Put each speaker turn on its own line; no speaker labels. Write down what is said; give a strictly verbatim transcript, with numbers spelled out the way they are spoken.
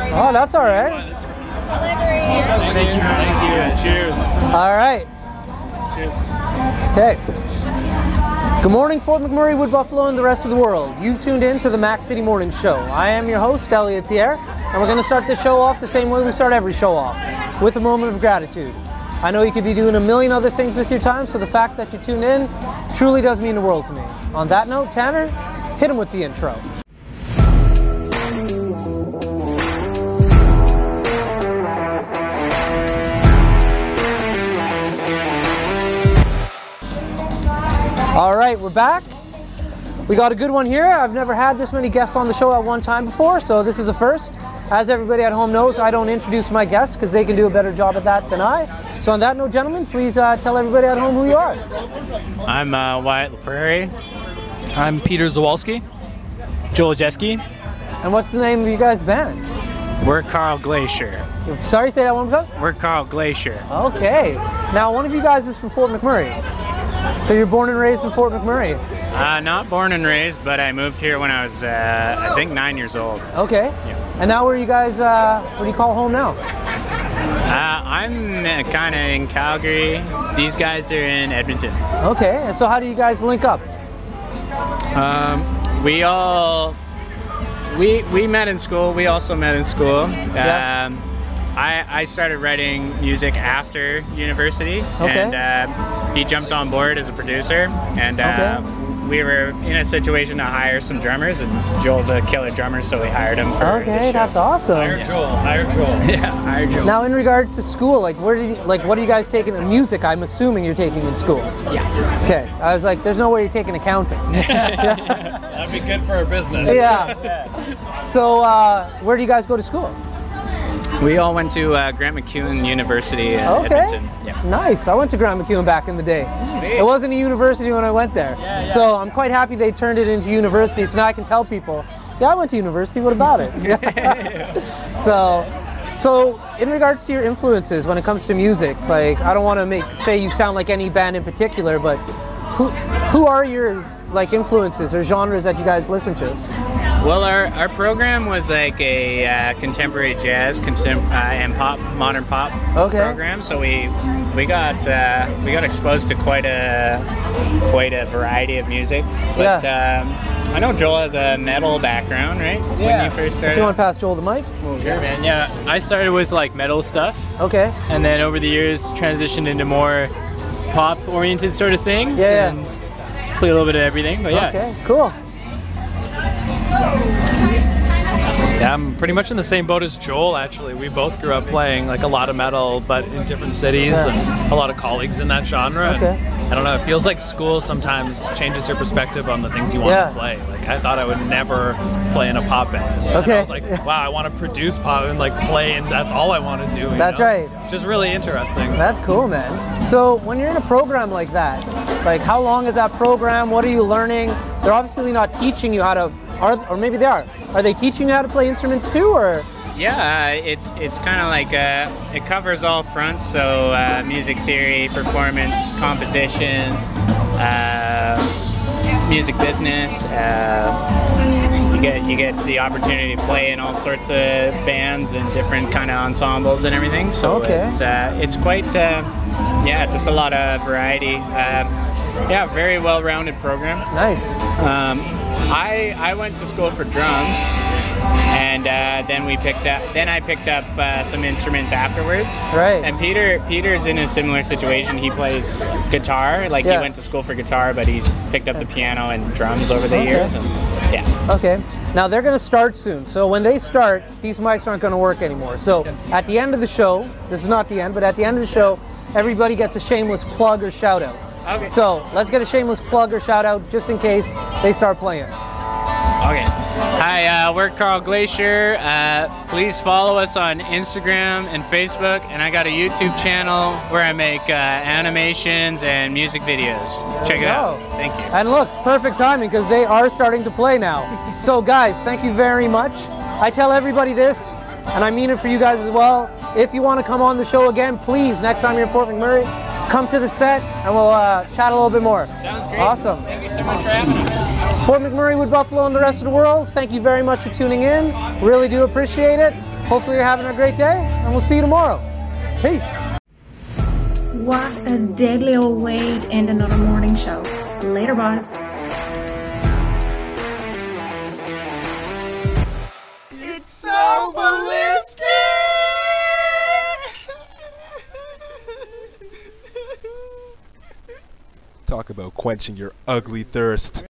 Oh, that's all right.
Thank you. Thank you. Cheers.
All right.
Cheers.
Okay. Good morning, Fort McMurray, Wood Buffalo, and the rest of the world. You've tuned in to the Mac City Morning Show. I am your host, Elliot Pierre, and we're going to start the show off the same way we start every show off, with a moment of gratitude. I know you could be doing a million other things with your time, so the fact that you tuned in truly does mean the world to me. On that note, Tanner, hit him with the intro. All right, we're back. We got a good one here. I've never had this many guests on the show at one time before, so this is a first. As everybody at home knows, I don't introduce my guests because they can do a better job at that than I. So on that note, gentlemen, please uh, tell everybody at home who you are.
I'm uh, Wyatt LaPrairie.
I'm Peter Zawalski.
Joel Jeske.
And what's the name of you guys' band?
We're Carl Glacier.
Sorry, say that one more time?
We're Carl Glacier.
Okay. Now, one of you guys is from Fort McMurray. So you're born and raised in Fort McMurray?
Uh, not born and raised, but I moved here when I was, uh, I think, nine years old.
Okay.
Yeah.
And now where are you guys, uh, what do you call home now?
Uh, I'm uh, kind of in Calgary. These guys are in Edmonton.
Okay. And so how do you guys link up?
Um, we all, we, we met in school. We also met in school.
Yeah.
Um, I, I started writing music after university,
Okay.
and uh, he jumped on board as a producer, and uh,
Okay.
we were in a situation to hire some drummers, and Joel's a killer drummer, so we hired him for
Okay,
the show.
that's awesome.
Hire Joel. Hire Joel.
Yeah, hired Joel.
Now, in regards to school, like, where did you, like, what are you guys taking in music? I'm assuming you're taking in school.
Yeah.
Okay. I was like, there's no way you're taking accounting.
That'd be good for our business.
Yeah. So, uh, where do you guys go to school?
We all went to uh, Grant MacEwan University in
Okay.
Edmonton. Yeah.
Nice. I went to Grant MacEwan back in the day.
Sweet.
It wasn't a university when I went there.
Yeah, yeah.
So I'm quite happy they turned it into university. So now I can tell people, yeah, I went to university. What about it? so, so in regards to your influences when it comes to music, like, I don't want to make say you sound like any band in particular, but who who are your like influences or genres that you guys listen to?
Well, our, our program was like a uh, contemporary jazz contem uh, and pop, modern pop
Okay.
program. So we we got uh, we got exposed to quite a quite a variety of music. But
Yeah.
um, I know Joel has a metal background, right? When
Yeah.
you first
If
started.
you want to pass Joel the mic.
Sure, man. Yeah, I started with like metal stuff,
Okay.
and then over the years transitioned into more pop-oriented sort of things.
Yeah.
And play a little bit of everything, but yeah.
Okay. Cool.
Yeah, I'm pretty much in the same boat as Joel, actually. We both grew up playing like a lot of metal, but in different cities,
Yeah.
and a lot of colleagues in that genre.
Okay.
And I don't know, it feels like school sometimes changes your perspective on the things you want
Yeah.
to play. Like, I thought I would never play in a pop band. And
Okay.
I was like, wow, I want to produce pop and like play, and that's all I want to do. you
That's
know?
right.
Just really interesting.
That's cool, man. So when you're in a program like that, like, how long is that program? What are you learning? They're obviously not teaching you how to, are, or maybe they are. Are they teaching you how to play instruments too, or?
Yeah, uh, it's it's kind of like uh, it covers all fronts. So uh, music theory, performance, composition, uh, music business. Uh, you get you get the opportunity to play in all sorts of bands and different kind of ensembles and everything. So
Okay.
it's uh, it's quite uh, yeah, just a lot of variety. Uh, yeah, very well-rounded program.
Nice.
Um, I I went to school for drums, and uh, then we picked up. Then I picked up uh, some instruments afterwards.
Right.
And Peter Peter's in a similar situation. He plays guitar. Like
Yeah.
he went to school for guitar, but he's picked up the piano and drums over the
Okay.
years. And yeah.
Okay. Now they're going to start soon. So when they start, these mics aren't going to work anymore. So at the end of the show, this is not the end, but at the end of the show, everybody gets a shameless plug or shout out.
Okay.
So let's get a shameless plug or shout out just in case they start playing.
Okay. Hi, uh, we're Carl Glacier. Uh, please follow us on Instagram and Facebook, and I got a YouTube channel where I make uh, animations and music videos. Check it
you
out.
go.
Thank you.
And look, perfect timing because they are starting to play now. So guys, thank you very much. I tell everybody this, and I mean it for you guys as well. If you want to come on the show again, please, next time you're in Fort McMurray, come to the set and we'll uh, chat a little bit more.
Sounds great.
Awesome.
Thank you so much for having us.
Fort McMurray, Wood Buffalo, and the rest of the world, thank you very much for tuning in. Really do appreciate it. Hopefully you're having a great day, and we'll see you tomorrow. Peace.
What a deadly old way to end another morning show. Later, boys.
It's so ballistic!
Talk about quenching your ugly thirst.